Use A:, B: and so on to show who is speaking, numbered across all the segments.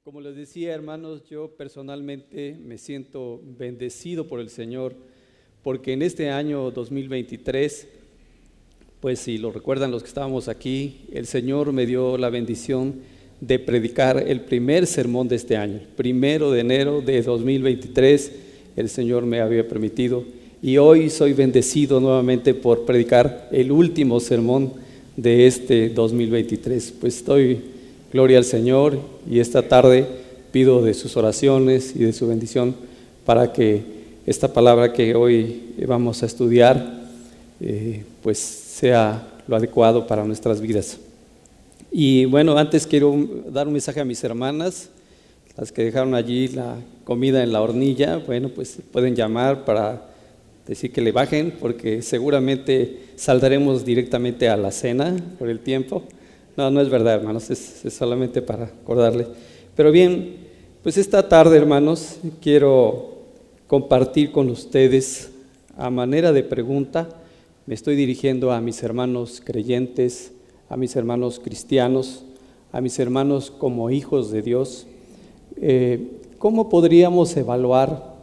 A: Como les decía, hermanos, yo personalmente me siento bendecido por el Señor, porque en este año 2023, pues si lo recuerdan los que estábamos aquí, el Señor me dio la bendición de predicar el primer sermón de este año. 1 de enero de 2023, el Señor me había permitido, y hoy soy bendecido nuevamente por predicar el último sermón de este 2023. Pues gloria al Señor, y esta tarde pido de sus oraciones y de su bendición para que esta palabra que hoy vamos a estudiar pues sea lo adecuado para nuestras vidas. Y bueno, antes quiero dar un mensaje a mis hermanas, las que dejaron allí la comida en la hornilla. Bueno, pues pueden llamar para decir que le bajen, porque seguramente saldremos directamente a la cena por el tiempo. No es verdad, hermanos, es solamente para acordarle. Pero bien, pues esta tarde, hermanos, quiero compartir con ustedes a manera de pregunta. Me estoy dirigiendo a mis hermanos creyentes, a mis hermanos cristianos, a mis hermanos como hijos de Dios. ¿Cómo podríamos evaluar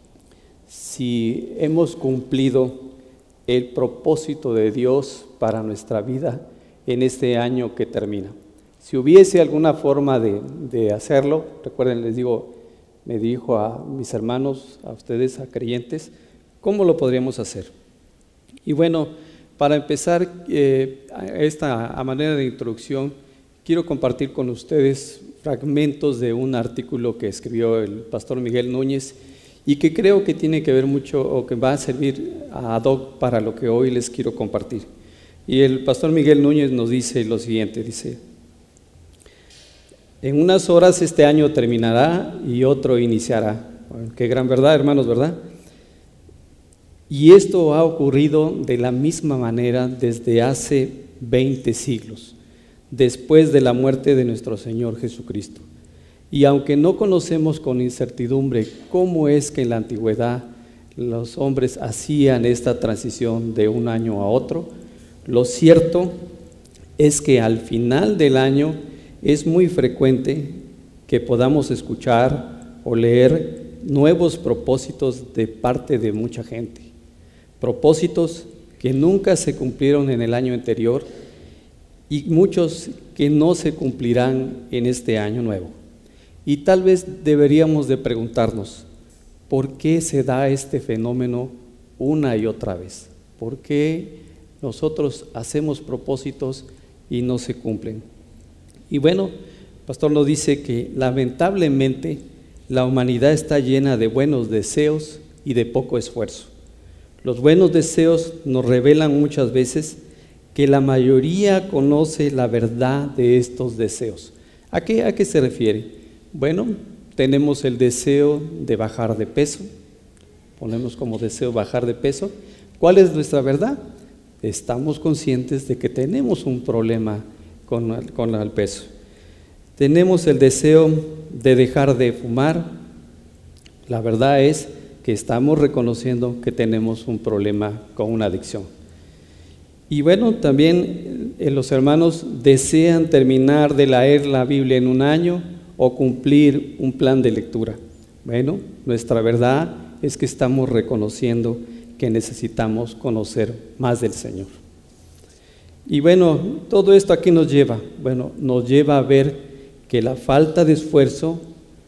A: si hemos cumplido el propósito de Dios para nuestra vida en este año que termina? Si hubiese alguna forma de hacerlo, recuerden, me dijo a mis hermanos, a ustedes, a creyentes, ¿cómo lo podríamos hacer? Y bueno, para empezar a manera de introducción, quiero compartir con ustedes fragmentos de un artículo que escribió el pastor Miguel Núñez y que creo que tiene que ver mucho, o que va a servir ad hoc para lo que hoy les quiero compartir. Y el pastor Miguel Núñez nos dice lo siguiente, dice: en unas horas este año terminará y otro iniciará. Bueno, qué gran verdad, hermanos, ¿verdad? Y esto ha ocurrido de la misma manera desde hace 20 siglos, después de la muerte de nuestro Señor Jesucristo. Y aunque no conocemos con incertidumbre cómo es que en la antigüedad los hombres hacían esta transición de un año a otro, lo cierto es que al final del año es muy frecuente que podamos escuchar o leer nuevos propósitos de parte de mucha gente. Propósitos que nunca se cumplieron en el año anterior y muchos que no se cumplirán en este año nuevo. Y tal vez deberíamos de preguntarnos, ¿por qué se da este fenómeno una y otra vez? ¿Por qué nosotros hacemos propósitos y no se cumplen? Y bueno, el pastor nos dice que lamentablemente la humanidad está llena de buenos deseos y de poco esfuerzo. Los buenos deseos nos revelan muchas veces que la mayoría conoce la verdad de estos deseos. ¿A qué se refiere? Bueno, tenemos el deseo de bajar de peso, ponemos como deseo bajar de peso. ¿Cuál es nuestra verdad? Estamos conscientes de que tenemos un problema con el peso. Tenemos el deseo de dejar de fumar. La verdad es que estamos reconociendo que tenemos un problema con una adicción. Y bueno, también los hermanos desean terminar de leer la Biblia en un año o cumplir un plan de lectura. Bueno, nuestra verdad es que estamos reconociendo que necesitamos conocer más del Señor. Y bueno, todo esto aquí nos lleva a ver que la falta de esfuerzo,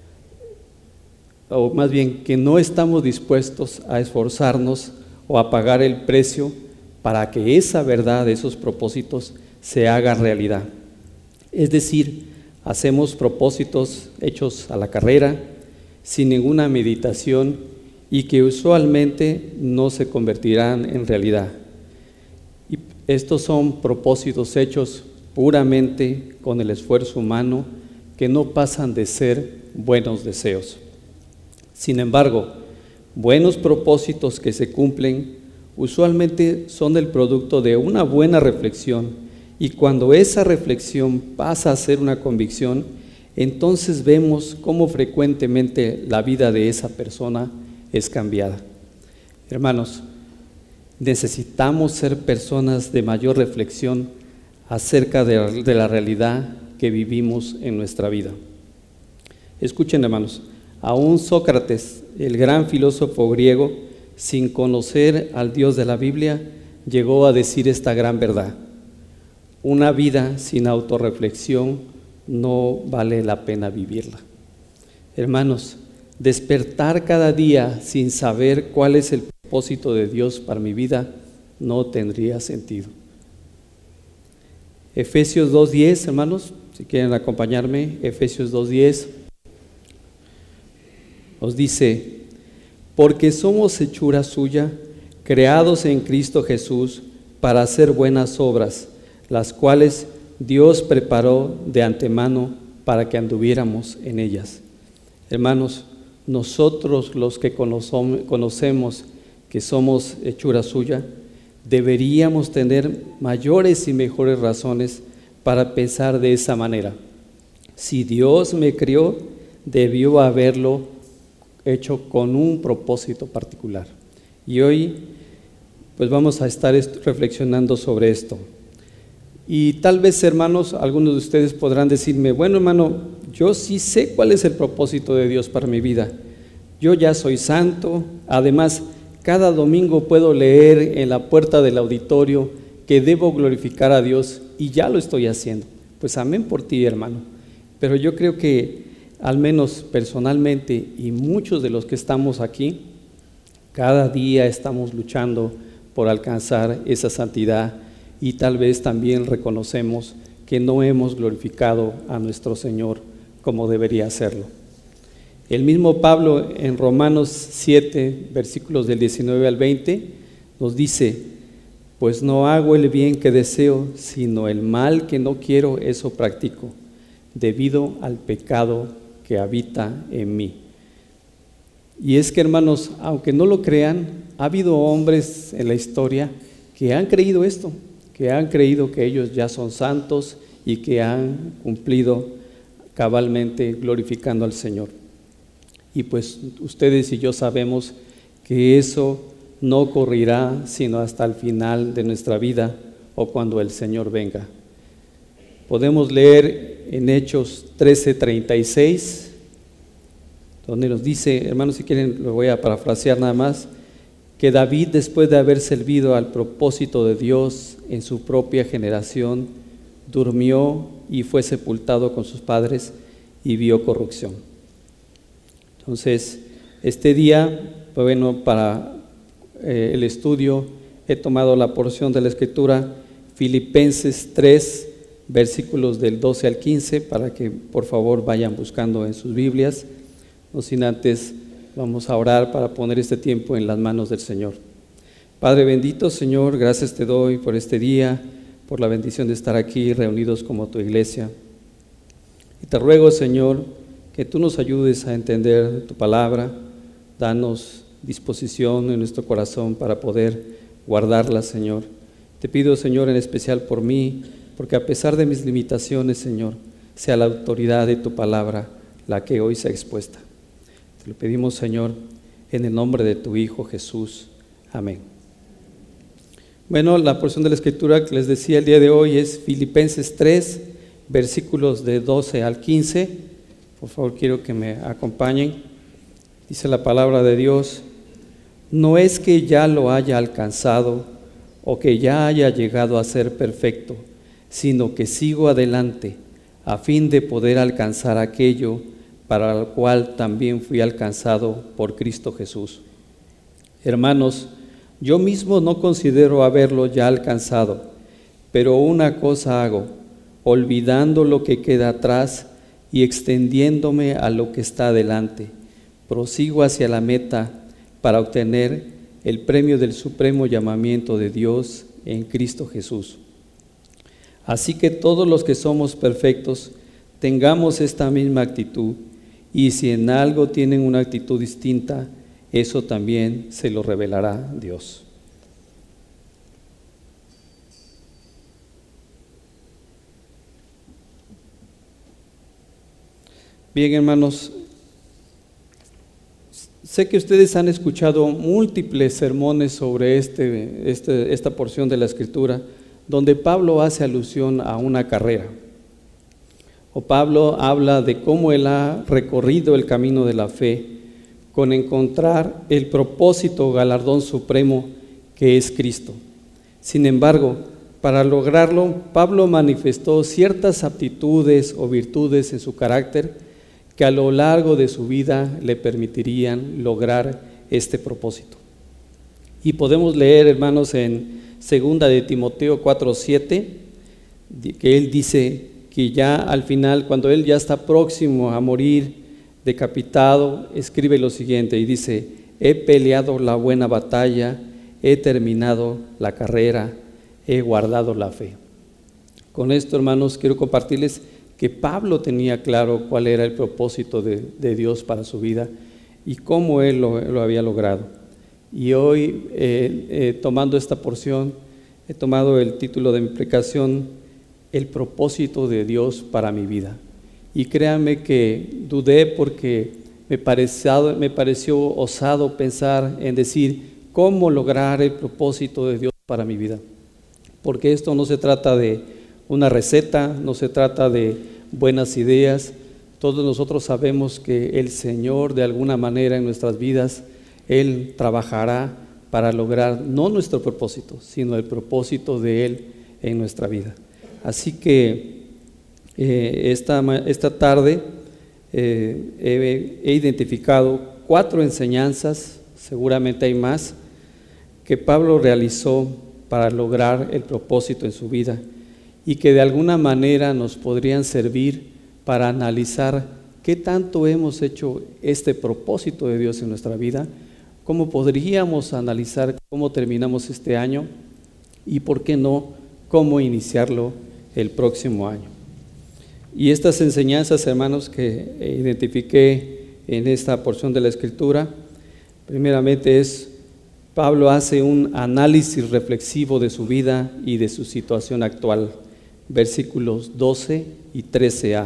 A: o más bien que no estamos dispuestos a esforzarnos o a pagar el precio para que esa verdad, esos propósitos se haga realidad. Es decir, hacemos propósitos hechos a la carrera, sin ninguna meditación, y que usualmente no se convertirán en realidad. Y estos son propósitos hechos puramente con el esfuerzo humano, que no pasan de ser buenos deseos. Sin embargo, buenos propósitos que se cumplen usualmente son el producto de una buena reflexión, y cuando esa reflexión pasa a ser una convicción, entonces vemos cómo frecuentemente la vida de esa persona es cambiada. Hermanos, necesitamos ser personas de mayor reflexión acerca de la realidad que vivimos en nuestra vida. Escuchen, hermanos, aún Sócrates, el gran filósofo griego, sin conocer al Dios de la Biblia, llegó a decir esta gran verdad: una vida sin autorreflexión no vale la pena vivirla. Hermanos, despertar cada día sin saber cuál es el propósito de Dios para mi vida no tendría sentido. Efesios 2:10, hermanos, si quieren acompañarme, Efesios 2:10 nos dice: porque somos hechura suya, creados en Cristo Jesús para hacer buenas obras, las cuales Dios preparó de antemano para que anduviéramos en ellas. Hermanos, nosotros los que conocemos que somos hechura suya, deberíamos tener mayores y mejores razones para pensar de esa manera. Si Dios me crió, debió haberlo hecho con un propósito particular. Y hoy pues vamos a estar reflexionando sobre esto. Y tal vez, hermanos, algunos de ustedes podrán decirme: bueno, hermano, yo sí sé cuál es el propósito de Dios para mi vida. Yo ya soy santo, además cada domingo puedo leer en la puerta del auditorio que debo glorificar a Dios y ya lo estoy haciendo. Pues amén por ti, hermano. Pero yo creo que al menos personalmente, y muchos de los que estamos aquí, cada día estamos luchando por alcanzar esa santidad, y tal vez también reconocemos que no hemos glorificado a nuestro Señor como debería hacerlo. El mismo Pablo en Romanos 7, versículos del 19 al 20, nos dice: pues no hago el bien que deseo, sino el mal que no quiero, eso practico, debido al pecado que habita en mí. Y es que, hermanos, aunque no lo crean, ha habido hombres en la historia que han creído esto, que han creído que ellos ya son santos y que han cumplido cabalmente glorificando al Señor. Y pues ustedes y yo sabemos que eso no ocurrirá sino hasta el final de nuestra vida o cuando el Señor venga. Podemos leer en Hechos 13:36, donde nos dice, hermanos, si quieren lo voy a parafrasear nada más, que David, después de haber servido al propósito de Dios en su propia generación, durmió y fue sepultado con sus padres y vio corrupción. Entonces, este día, bueno, para el estudio he tomado la porción de la Escritura, Filipenses 3, versículos del 12 al 15, para que por favor vayan buscando en sus Biblias. No sin antes vamos a orar para poner este tiempo en las manos del Señor. Padre bendito, Señor, gracias te doy por este día, por la bendición de estar aquí reunidos como tu iglesia. Y te ruego, Señor, que tú nos ayudes a entender tu palabra. Danos disposición en nuestro corazón para poder guardarla, Señor. Te pido, Señor, en especial por mí, porque a pesar de mis limitaciones, Señor, sea la autoridad de tu palabra la que hoy sea expuesta. Te lo pedimos, Señor, en el nombre de tu Hijo Jesús. Amén. Bueno, la porción de la Escritura que les decía el día de hoy es Filipenses 3, versículos de 12 al 15. Por favor, quiero que me acompañen. Dice la palabra de Dios: no es que ya lo haya alcanzado o que ya haya llegado a ser perfecto, sino que sigo adelante a fin de poder alcanzar aquello para lo cual también fui alcanzado por Cristo Jesús. Hermanos, yo mismo no considero haberlo ya alcanzado, pero una cosa hago, olvidando lo que queda atrás y extendiéndome a lo que está adelante, prosigo hacia la meta para obtener el premio del supremo llamamiento de Dios en Cristo Jesús. Así que todos los que somos perfectos tengamos esta misma actitud, y si en algo tienen una actitud distinta, eso también se lo revelará Dios. Bien, hermanos, sé que ustedes han escuchado múltiples sermones sobre esta porción de la Escritura, donde Pablo hace alusión a una carrera. O Pablo habla de cómo él ha recorrido el camino de la fe con encontrar el propósito galardón supremo que es Cristo. Sin embargo, para lograrlo, Pablo manifestó ciertas aptitudes o virtudes en su carácter que a lo largo de su vida le permitirían lograr este propósito. Y podemos leer, hermanos, en 2 de Timoteo 4:7, que él dice que ya al final, cuando él ya está próximo a morir decapitado, escribe lo siguiente y dice: he peleado la buena batalla, he terminado la carrera, he guardado la fe. Con esto, hermanos, quiero compartirles que Pablo tenía claro cuál era el propósito de Dios para su vida y cómo él lo había logrado. Y hoy, tomando esta porción, he tomado el título de mi predicación: el propósito de Dios para mi vida. Y créanme que dudé porque me pareció osado pensar en decir cómo lograr el propósito de Dios para mi vida. Porque esto no se trata de una receta, no se trata de buenas ideas. Todos nosotros sabemos que el Señor, de alguna manera en nuestras vidas, Él trabajará para lograr no nuestro propósito, sino el propósito de Él en nuestra vida. Así que esta tarde he identificado 4 enseñanzas, seguramente hay más, que Pablo realizó para lograr el propósito en su vida y que de alguna manera nos podrían servir para analizar qué tanto hemos hecho este propósito de Dios en nuestra vida, cómo podríamos analizar cómo terminamos este año y, por qué no, cómo iniciarlo el próximo año. Y estas enseñanzas, hermanos, que identifiqué en esta porción de la Escritura, primeramente Pablo hace un análisis reflexivo de su vida y de su situación actual, versículos 12 y 13a.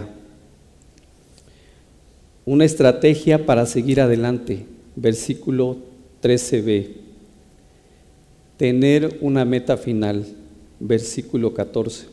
A: Una estrategia para seguir adelante, versículo 13b. Tener una meta final, versículo 14.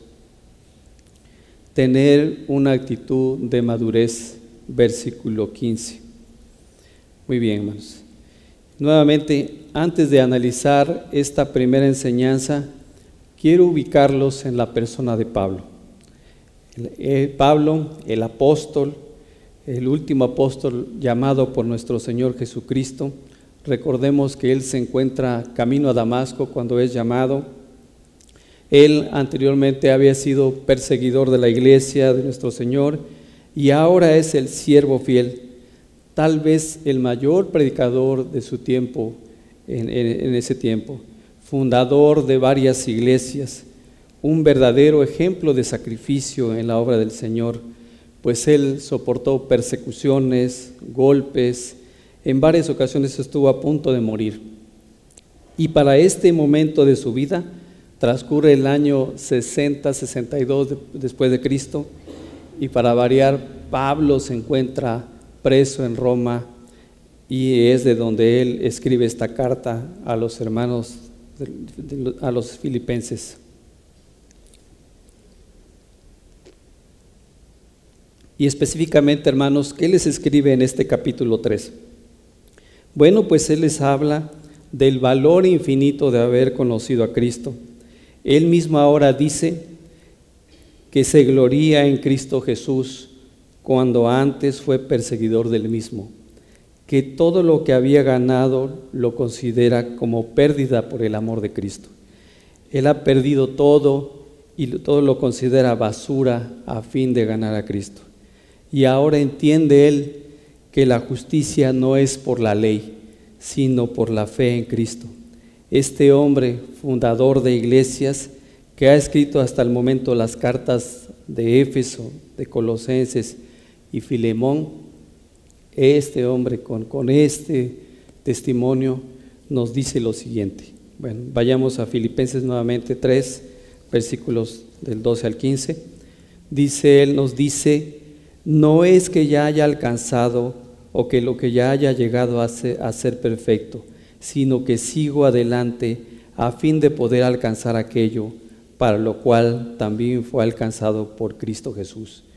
A: Tener una actitud de madurez, versículo 15. Muy bien, hermanos. Nuevamente, antes de analizar esta primera enseñanza, quiero ubicarlos en la persona de Pablo. Pablo, el apóstol, el último apóstol llamado por nuestro Señor Jesucristo. Recordemos que él se encuentra camino a Damasco cuando es llamado. Él anteriormente había sido perseguidor de la iglesia de nuestro Señor y ahora es el siervo fiel, tal vez el mayor predicador de su tiempo, en ese tiempo, fundador de varias iglesias, un verdadero ejemplo de sacrificio en la obra del Señor, pues él soportó persecuciones, golpes, en varias ocasiones estuvo a punto de morir. Y para este momento de su vida transcurre el año 60-62 después de Cristo, y para variar, Pablo se encuentra preso en Roma y es de donde él escribe esta carta a los hermanos, a los filipenses. Y específicamente, hermanos, ¿qué les escribe en este capítulo 3? Bueno, pues él les habla del valor infinito de haber conocido a Cristo. Él mismo ahora dice que se gloría en Cristo Jesús cuando antes fue perseguidor del mismo, que todo lo que había ganado lo considera como pérdida por el amor de Cristo. Él ha perdido todo y todo lo considera basura a fin de ganar a Cristo. Y ahora entiende él que la justicia no es por la ley, sino por la fe en Cristo. Este hombre, fundador de iglesias, que ha escrito hasta el momento las cartas de Éfeso, de Colosenses y Filemón, este hombre con este testimonio nos dice lo siguiente. Bueno, vayamos a Filipenses nuevamente 3, versículos del 12 al 15. Él nos dice: no es que ya haya alcanzado o que lo que ya haya llegado a ser perfecto, sino que sigo adelante a fin de poder alcanzar aquello para lo cual también fue alcanzado por Cristo Jesús.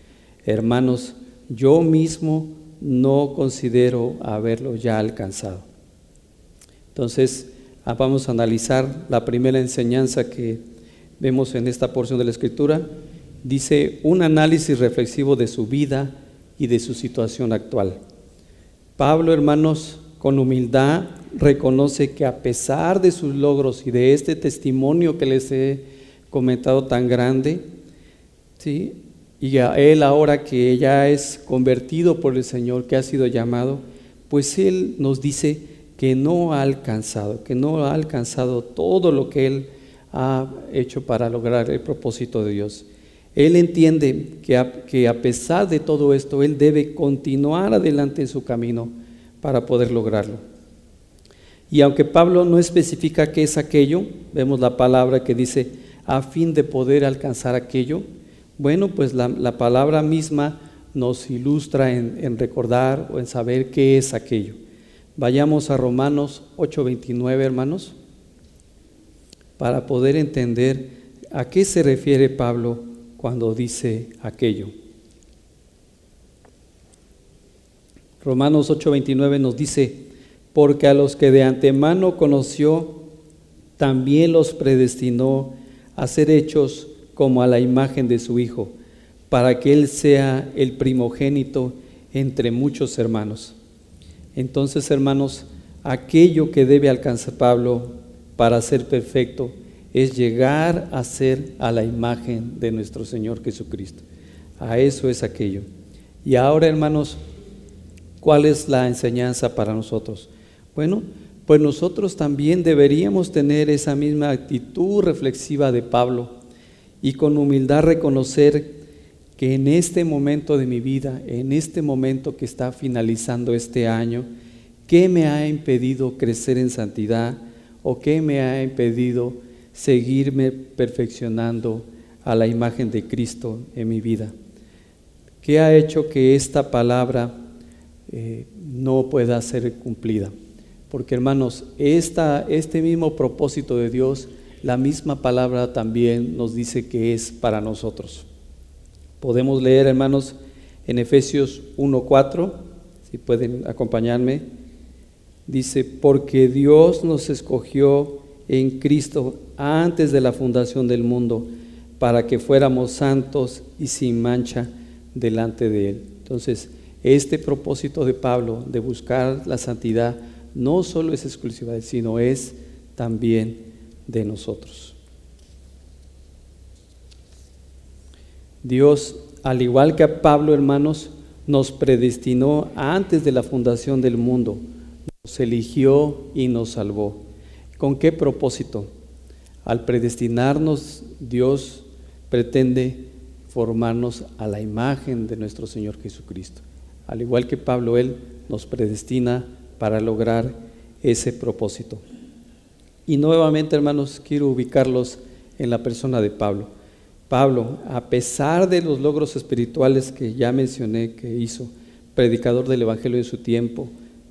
A: hermanos, yo mismo no considero haberlo ya alcanzado. Entonces, vamos a analizar la primera enseñanza que vemos en esta porción de la Escritura. Dice, un análisis reflexivo de su vida y de su situación actual. Pablo, hermanos, con humildad reconoce que a pesar de sus logros y de este testimonio que les he comentado tan grande, ¿sí?, y a él ahora que ya es convertido por el Señor, que ha sido llamado, pues él nos dice que no ha alcanzado todo lo que él ha hecho para lograr el propósito de Dios. Él entiende que a pesar de todo esto, él debe continuar adelante en su camino para poder lograrlo. Y aunque Pablo no especifica qué es aquello, vemos la palabra que dice, a fin de poder alcanzar aquello. Bueno, pues la palabra misma nos ilustra en recordar o en saber qué es aquello. Vayamos a Romanos 8:29, hermanos, para poder entender a qué se refiere Pablo cuando dice aquello. Romanos 8:29 nos dice, porque a los que de antemano conoció, también los predestinó a ser hechos como a la imagen de su Hijo, para que Él sea el primogénito entre muchos hermanos. Entonces, hermanos, aquello que debe alcanzar Pablo para ser perfecto es llegar a ser a la imagen de nuestro Señor Jesucristo. A eso es aquello. Y ahora, hermanos, ¿cuál es la enseñanza para nosotros? Bueno, pues nosotros también deberíamos tener esa misma actitud reflexiva de Pablo y con humildad reconocer que en este momento de mi vida, en este momento que está finalizando este año, ¿qué me ha impedido crecer en santidad o qué me ha impedido seguirme perfeccionando a la imagen de Cristo en mi vida? ¿Qué ha hecho que esta palabra no pueda ser cumplida? Porque, hermanos, este mismo propósito de Dios, la misma palabra también nos dice que es para nosotros. Podemos leer, hermanos, en Efesios 1:4, si pueden acompañarme. Dice, porque Dios nos escogió en Cristo antes de la fundación del mundo, para que fuéramos santos y sin mancha delante de Él. Entonces, este propósito de Pablo de buscar la santidad no solo es exclusiva de él, sino es también de nosotros. Dios, al igual que a Pablo, hermanos, nos predestinó antes de la fundación del mundo, nos eligió y nos salvó. ¿Con qué propósito? Al predestinarnos, Dios pretende formarnos a la imagen de nuestro Señor Jesucristo. Al igual que Pablo, Él nos predestina para lograr ese propósito. Y nuevamente, hermanos, quiero ubicarlos en la persona de Pablo. Pablo, a pesar de los logros espirituales que ya mencioné que hizo, predicador del Evangelio de su tiempo,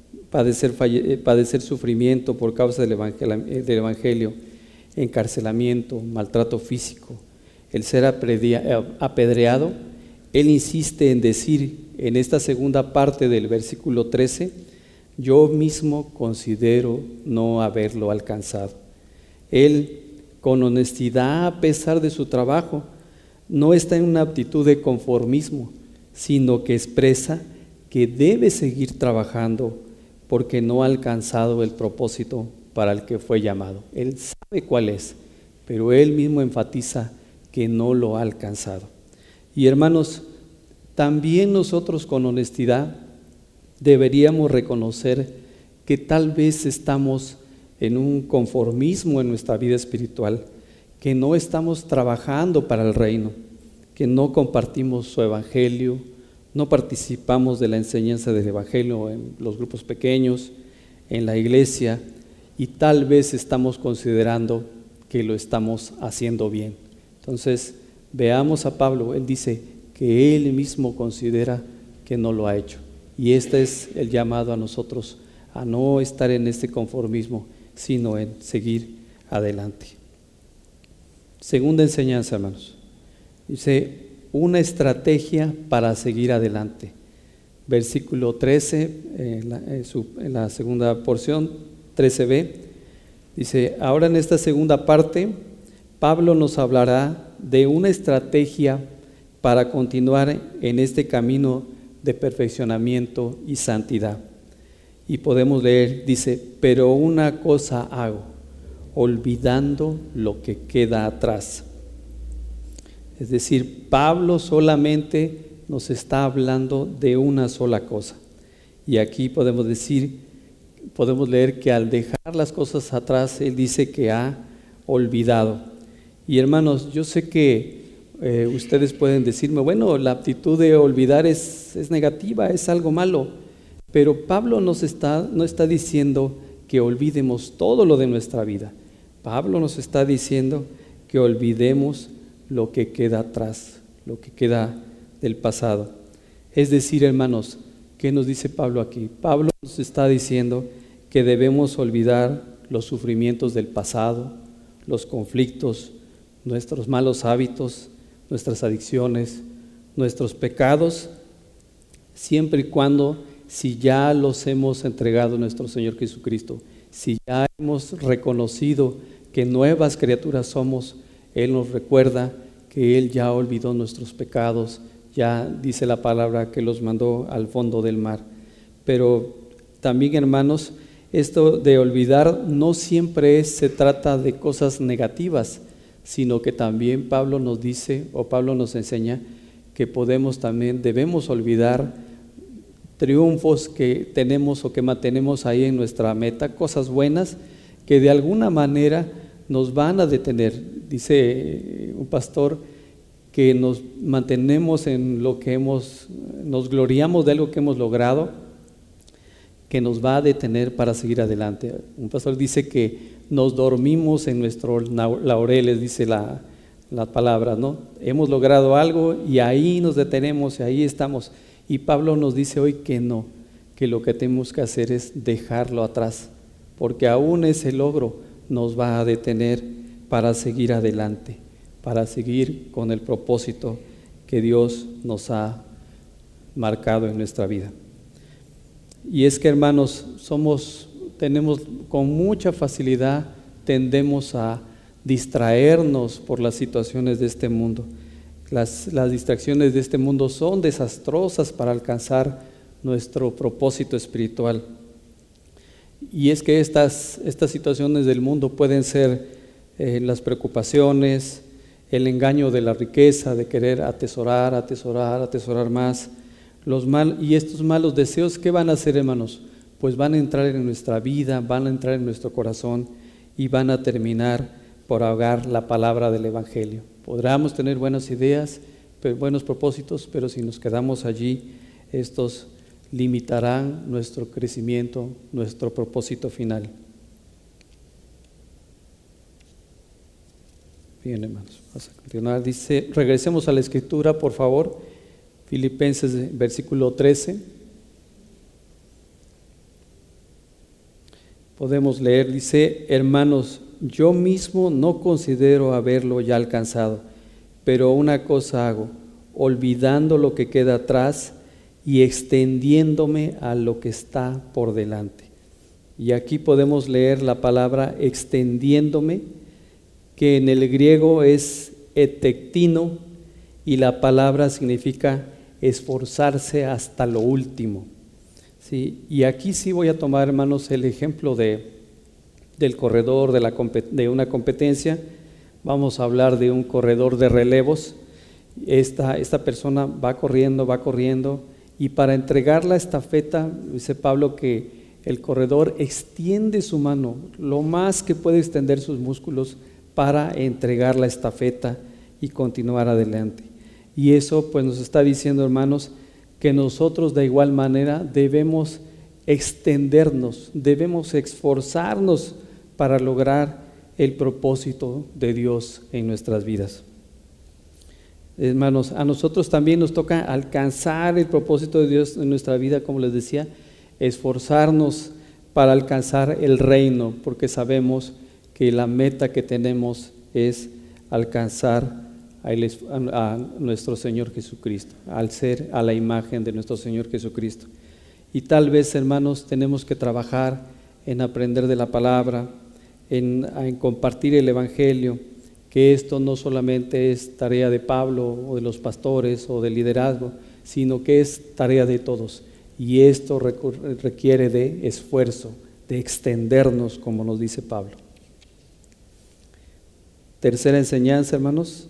A: padecer sufrimiento por causa del Evangelio, encarcelamiento, maltrato físico, el ser apedreado, él insiste en decir en esta segunda parte del versículo 13, yo mismo considero no haberlo alcanzado. Él, con honestidad, a pesar de su trabajo, no está en una actitud de conformismo, sino que expresa que debe seguir trabajando porque no ha alcanzado el propósito para el que fue llamado. Él sabe cuál es, pero él mismo enfatiza que no lo ha alcanzado. Y, hermanos, también nosotros con honestidad deberíamos reconocer que tal vez estamos en un conformismo en nuestra vida espiritual, que no estamos trabajando para el reino, que no compartimos su evangelio, no participamos de la enseñanza del evangelio en los grupos pequeños, en la iglesia, y tal vez estamos considerando que lo estamos haciendo bien. Entonces, veamos a Pablo. Él dice que él mismo considera que no lo ha hecho. Y este es el llamado a nosotros, a no estar en este conformismo, sino en seguir adelante. Segunda enseñanza, hermanos. Dice, una estrategia para seguir adelante. Versículo 13, en la segunda porción, 13b, dice: ahora en esta segunda parte, Pablo nos hablará de una estrategia para continuar en este camino de perfeccionamiento y santidad. Y podemos leer, dice: pero una cosa hago, olvidando lo que queda atrás. Es decir, Pablo solamente nos está hablando de una sola cosa. Y aquí podemos leer que al dejar las cosas atrás, él dice que ha olvidado. Y hermanos, yo sé que ustedes pueden decirme, bueno, la actitud de olvidar es negativa, es algo malo. Pero Pablo no está diciendo que olvidemos todo lo de nuestra vida. Pablo nos está diciendo que olvidemos lo que queda atrás, lo que queda del pasado. Es decir, hermanos, ¿qué nos dice Pablo aquí? Pablo nos está diciendo que debemos olvidar los sufrimientos del pasado, los conflictos, nuestros malos hábitos, nuestras adicciones, nuestros pecados, siempre y cuando, si ya los hemos entregado a nuestro Señor Jesucristo, si ya hemos reconocido que nuevas criaturas somos, Él nos recuerda que Él ya olvidó nuestros pecados, ya dice la palabra que los mandó al fondo del mar. Pero también, hermanos, esto de olvidar no siempre se trata de cosas negativas, sino que también Pablo nos dice, o Pablo nos enseña, que debemos olvidar triunfos que tenemos o que mantenemos ahí en nuestra meta, cosas buenas que de alguna manera nos van a detener. Dice un pastor que nos mantenemos en lo que nos gloriamos de algo que hemos logrado, que nos va a detener para seguir adelante. Un pastor dice que nos dormimos en nuestros laureles, dice la palabra, ¿no? Hemos logrado algo y ahí nos detenemos y ahí estamos. Y Pablo nos dice hoy que no, que lo que tenemos que hacer es dejarlo atrás, porque aún ese logro nos va a detener para seguir adelante, para seguir con el propósito que Dios nos ha marcado en nuestra vida. Y es que, hermanos, tenemos con mucha facilidad, tendemos a distraernos por las situaciones de este mundo. Las distracciones de este mundo son desastrosas para alcanzar nuestro propósito espiritual. Y es que estas situaciones del mundo pueden ser las preocupaciones, el engaño de la riqueza, de querer atesorar más. Y estos malos deseos, ¿qué van a hacer, hermanos? Pues van a entrar en nuestra vida, van a entrar en nuestro corazón y van a terminar por ahogar la palabra del Evangelio. Podremos tener buenas ideas, buenos propósitos, pero si nos quedamos allí, estos limitarán nuestro crecimiento, nuestro propósito final. Bien, hermanos, vamos a continuar. Dice, regresemos a la Escritura, por favor. Filipenses, versículo 13. Podemos leer, dice: hermanos, yo mismo no considero haberlo ya alcanzado, pero una cosa hago, olvidando lo que queda atrás y extendiéndome a lo que está por delante. Y aquí podemos leer la palabra extendiéndome, que en el griego es etektino, y la palabra significa esforzarse hasta lo último. ¿Sí? Y aquí sí voy a tomar, hermanos, el ejemplo del corredor de una competencia. Vamos a hablar de un corredor de relevos. Esta persona va corriendo, y para entregar la estafeta, dice Pablo que el corredor extiende su mano lo más que puede extender sus músculos para entregar la estafeta y continuar adelante. Y eso pues nos está diciendo, hermanos, que nosotros de igual manera debemos extendernos, debemos esforzarnos para lograr el propósito de Dios en nuestras vidas. Hermanos, a nosotros también nos toca alcanzar el propósito de Dios en nuestra vida, como les decía, esforzarnos para alcanzar el reino, porque sabemos que la meta que tenemos es alcanzar a nuestro Señor Jesucristo, al ser a la imagen de nuestro Señor Jesucristo. Y tal vez, hermanos, tenemos que trabajar en aprender de la palabra, en compartir el Evangelio, que esto no solamente es tarea de Pablo o de los pastores o del liderazgo, sino que es tarea de todos. Y esto requiere de esfuerzo, de extendernos, como nos dice Pablo. Tercera enseñanza, hermanos,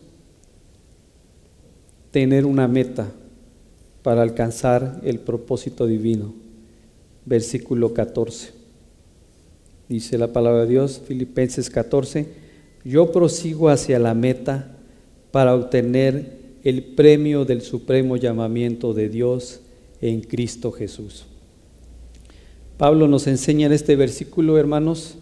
A: tener una meta para alcanzar el propósito divino. Versículo 14. Dice la palabra de Dios, Filipenses 14, yo prosigo hacia la meta para obtener el premio del supremo llamamiento de Dios en Cristo Jesús. Pablo nos enseña en este versículo, hermanos,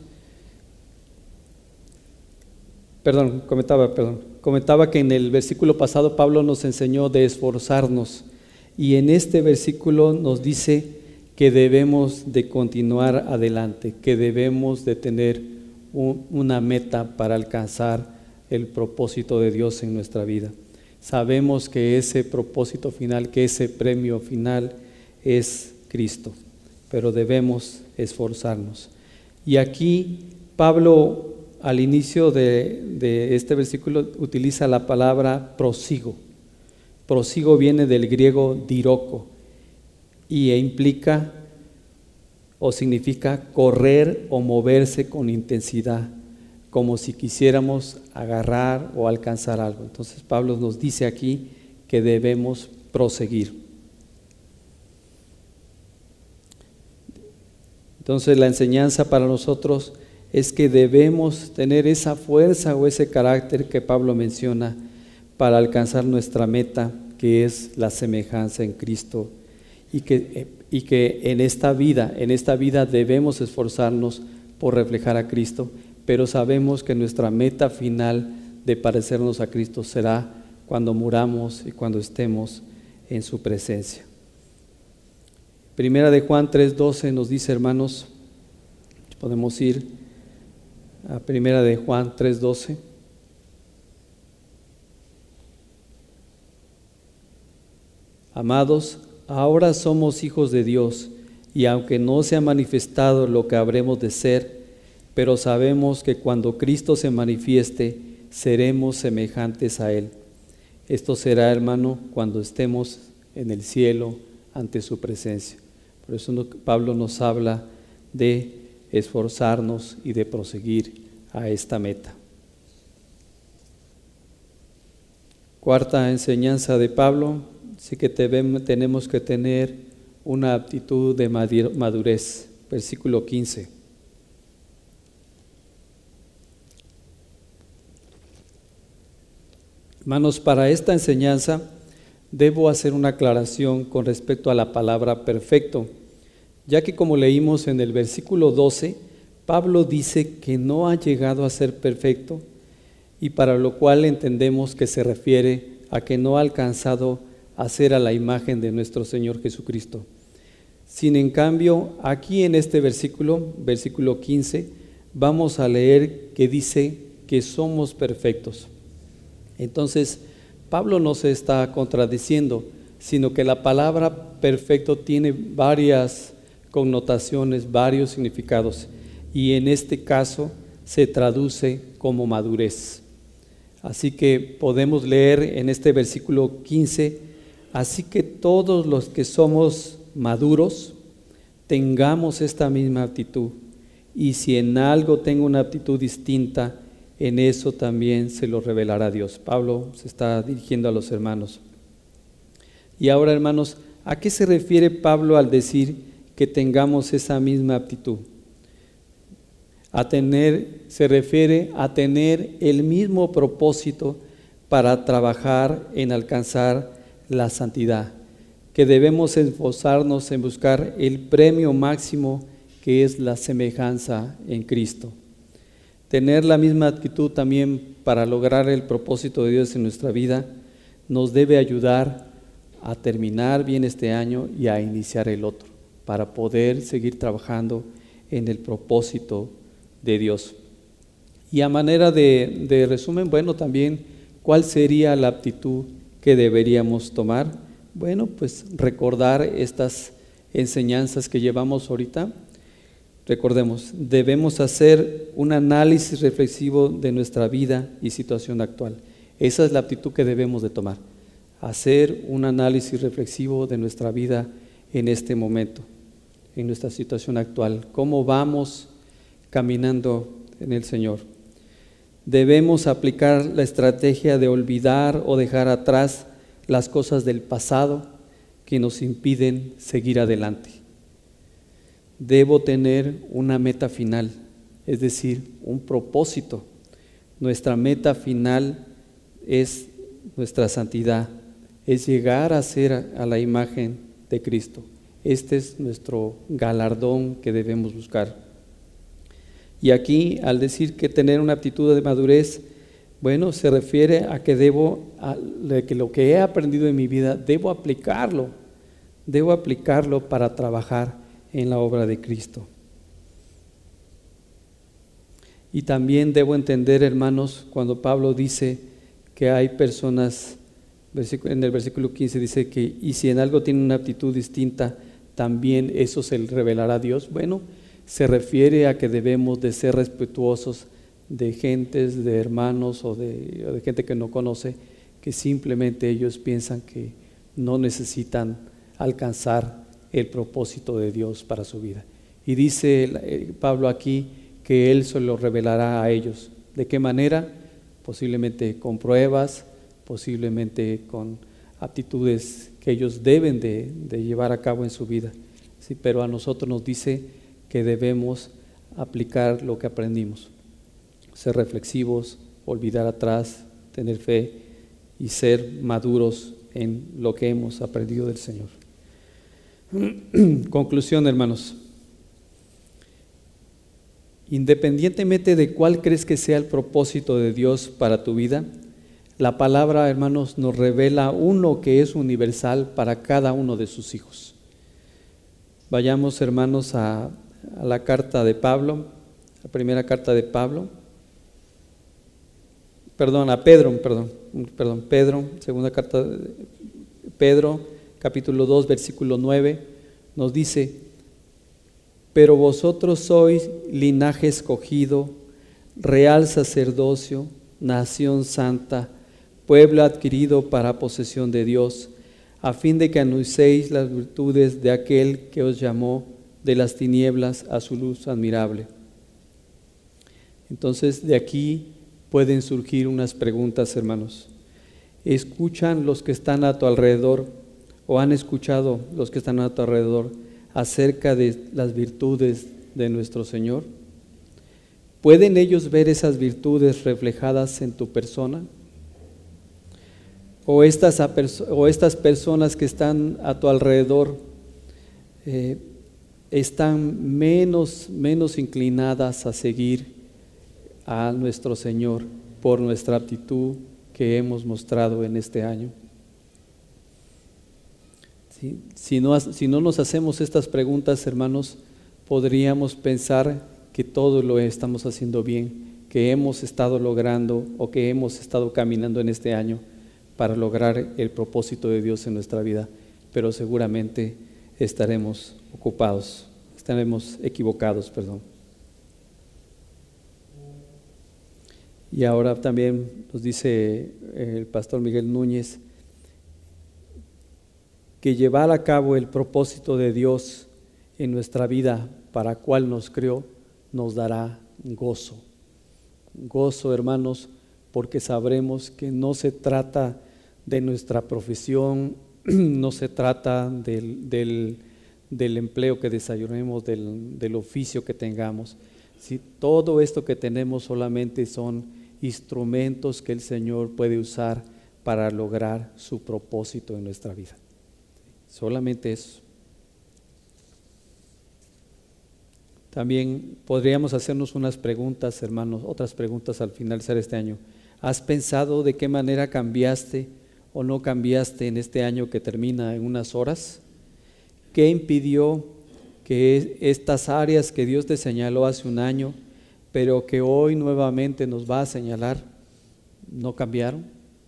A: comentaba que en el versículo pasado Pablo nos enseñó de esforzarnos, y en este versículo nos dice que debemos de continuar adelante, que debemos de tener una meta para alcanzar el propósito de Dios en nuestra vida. Sabemos que ese propósito final, que ese premio final es Cristo, pero debemos esforzarnos. Y aquí Pablo, al inicio de este versículo, utiliza la palabra prosigo. Prosigo viene del griego diroko y implica o significa correr o moverse con intensidad, como si quisiéramos agarrar o alcanzar algo. Entonces Pablo nos dice aquí que debemos proseguir. Entonces la enseñanza para nosotros es que debemos tener esa fuerza o ese carácter que Pablo menciona para alcanzar nuestra meta, que es la semejanza en Cristo, y que en esta vida debemos esforzarnos por reflejar a Cristo, pero sabemos que nuestra meta final de parecernos a Cristo será cuando muramos y cuando estemos en su presencia. Primera de Juan 3:12 nos dice, hermanos, podemos ir a Primera de Juan 3:12. Amados, ahora somos hijos de Dios, y aunque no se ha manifestado lo que habremos de ser, pero sabemos que cuando Cristo se manifieste, seremos semejantes a Él. Esto será, hermano, cuando estemos en el cielo ante su presencia. Por eso Pablo nos habla de esforzarnos y de proseguir a esta meta. Cuarta enseñanza de Pablo, sí que tenemos que tener una actitud de madurez. Versículo 15. Hermanos, para esta enseñanza debo hacer una aclaración con respecto a la palabra perfecto, ya que como leímos en el versículo 12, Pablo dice que no ha llegado a ser perfecto, y para lo cual entendemos que se refiere a que no ha alcanzado a ser a la imagen de nuestro Señor Jesucristo. Sin en cambio, aquí en este versículo 15, vamos a leer que dice que somos perfectos. Entonces, Pablo no se está contradiciendo, sino que la palabra perfecto tiene varias connotaciones, varios significados, y en este caso se traduce como madurez. Así que podemos leer en este versículo 15, así que todos los que somos maduros tengamos esta misma actitud, y si en algo tengo una actitud distinta, en eso también se lo revelará Dios. Pablo se está dirigiendo a los hermanos. Y ahora, hermanos, ¿a qué se refiere Pablo al decir que tengamos esa misma actitud? Se refiere a tener el mismo propósito para trabajar en alcanzar la santidad, que debemos esforzarnos en buscar el premio máximo, que es la semejanza en Cristo. Tener la misma actitud también para lograr el propósito de Dios en nuestra vida nos debe ayudar a terminar bien este año y a iniciar el otro, para poder seguir trabajando en el propósito de Dios. Y a manera de resumen, bueno, también ¿cuál sería la actitud que deberíamos tomar? Bueno, pues recordar estas enseñanzas que llevamos ahorita. Recordemos, debemos hacer un análisis reflexivo de nuestra vida y situación actual. Esa es la actitud que debemos de tomar, hacer un análisis reflexivo de nuestra vida en este momento, en nuestra situación actual. ¿Cómo vamos caminando en el Señor? Debemos aplicar la estrategia de olvidar o dejar atrás las cosas del pasado que nos impiden seguir adelante. Debo tener una meta final, es decir, un propósito. Nuestra meta final es nuestra santidad, es llegar a ser a la imagen de Cristo. Este es nuestro galardón que debemos buscar. Y aquí, al decir que tener una actitud de madurez, bueno, se refiere a que que lo que he aprendido en mi vida, debo aplicarlo para trabajar en la obra de Cristo. Y también debo entender, hermanos, cuando Pablo dice que hay personas, en el versículo 15 dice que, y si en algo tienen una actitud distinta, también eso se revelará a Dios. Bueno, se refiere a que debemos de ser respetuosos de gentes, de hermanos o de gente que no conoce, que simplemente ellos piensan que no necesitan alcanzar el propósito de Dios para su vida. Y dice Pablo aquí que Él se lo revelará a ellos. ¿De qué manera? Posiblemente con pruebas, posiblemente con actitudes que ellos deben de llevar a cabo en su vida. Sí, pero a nosotros nos dice que debemos aplicar lo que aprendimos, ser reflexivos, olvidar atrás, tener fe y ser maduros en lo que hemos aprendido del Señor. Conclusión, hermanos. Independientemente de cuál crees que sea el propósito de Dios para tu vida, la palabra, hermanos, nos revela uno que es universal para cada uno de sus hijos. Vayamos, hermanos, a la carta de Pablo, la primera carta de Pablo. Pedro, segunda carta de Pedro, capítulo 2, versículo 9, nos dice: pero vosotros sois linaje escogido, real sacerdocio, nación santa, pueblo adquirido para posesión de Dios, a fin de que anunciéis las virtudes de aquel que os llamó de las tinieblas a su luz admirable. Entonces, de aquí pueden surgir unas preguntas, hermanos. ¿Escuchan los que están a tu alrededor o han escuchado los que están a tu alrededor acerca de las virtudes de nuestro Señor? ¿Pueden ellos ver esas virtudes reflejadas en tu persona? ¿O estas personas que están a tu alrededor están menos inclinadas a seguir a nuestro Señor por nuestra actitud que hemos mostrado en este año? ¿Sí? Si no nos hacemos estas preguntas, hermanos, podríamos pensar que todo lo estamos haciendo bien, que hemos estado logrando o que hemos estado caminando en este año para lograr el propósito de Dios en nuestra vida, pero seguramente estaremos equivocados. Y ahora también nos dice el pastor Miguel Núñez que llevar a cabo el propósito de Dios en nuestra vida para cual nos creó nos dará gozo. Gozo, hermanos, porque sabremos que no se trata de nuestra profesión, no se trata del empleo que desarrollemos, del oficio que tengamos. Si todo esto que tenemos solamente son instrumentos que el Señor puede usar para lograr su propósito en nuestra vida. Solamente eso. También podríamos hacernos unas preguntas, hermanos, otras preguntas al finalizar este año. ¿Has pensado de qué manera cambiaste o no cambiaste en este año que termina en unas horas? ¿Qué impidió que estas áreas que Dios te señaló hace un año, pero que hoy nuevamente nos va a señalar, no cambiaron?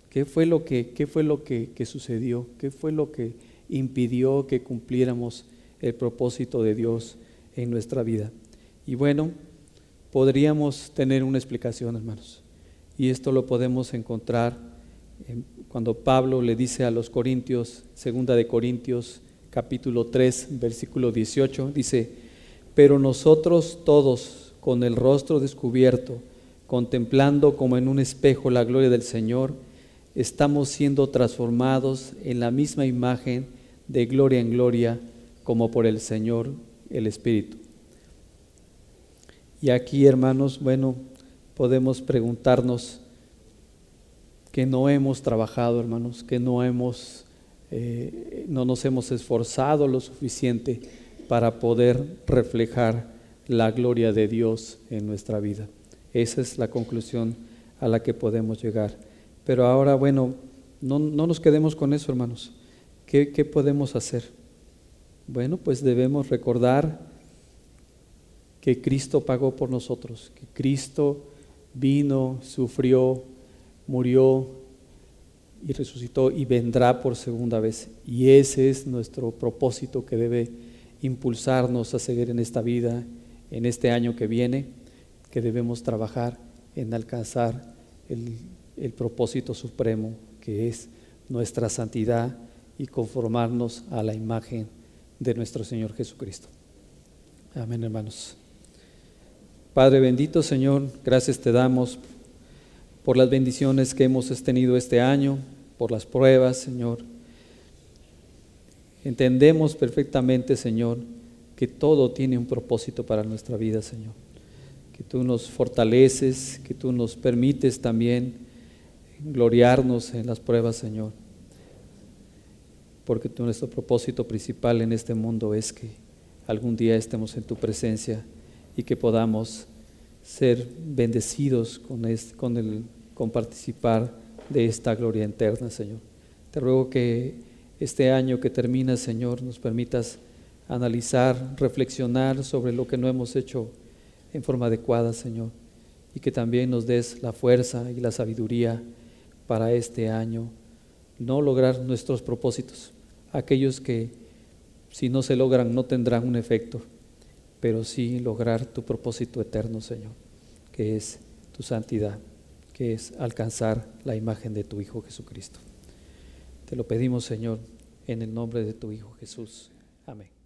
A: ¿Qué fue lo que sucedió? ¿Qué fue lo que impidió que cumpliéramos el propósito de Dios en nuestra vida? Y bueno, podríamos tener una explicación, hermanos. Y esto lo podemos encontrar cuando Pablo le dice a los Corintios, 2 de Corintios, capítulo 3, versículo 18, dice: pero nosotros todos, con el rostro descubierto, contemplando como en un espejo la gloria del Señor, estamos siendo transformados en la misma imagen de gloria en gloria, como por el Señor el Espíritu. Y aquí, hermanos, bueno, podemos preguntarnos que no hemos trabajado, hermanos, que no nos hemos esforzado lo suficiente para poder reflejar la gloria de Dios en nuestra vida. Esa es la conclusión a la que podemos llegar. Pero ahora, bueno, no nos quedemos con eso, hermanos. ¿Qué podemos hacer? Bueno, pues debemos recordar que Cristo pagó por nosotros, que Cristo vino, sufrió, murió y resucitó y vendrá por segunda vez. Y ese es nuestro propósito que debe impulsarnos a seguir en esta vida, en este año que viene, que debemos trabajar en alcanzar el propósito supremo, que es nuestra santidad y conformarnos a la imagen de nuestro Señor Jesucristo. Amén, hermanos. Padre bendito, Señor, gracias te damos por las bendiciones que hemos tenido este año, por las pruebas, Señor. Entendemos perfectamente, Señor, que todo tiene un propósito para nuestra vida, Señor. Que tú nos fortaleces, que tú nos permites también gloriarnos en las pruebas, Señor. Porque nuestro propósito principal en este mundo es que algún día estemos en tu presencia y que podamos ser bendecidos con participar de esta gloria eterna, Señor. Te ruego que este año que termina, Señor, nos permitas analizar, reflexionar sobre lo que no hemos hecho en forma adecuada, Señor, y que también nos des la fuerza y la sabiduría para este año no lograr nuestros propósitos, aquellos que si no se logran no tendrán un efecto, pero sí lograr tu propósito eterno, Señor, que es tu santidad, que es alcanzar la imagen de tu Hijo Jesucristo. Te lo pedimos, Señor, en el nombre de tu Hijo Jesús. Amén.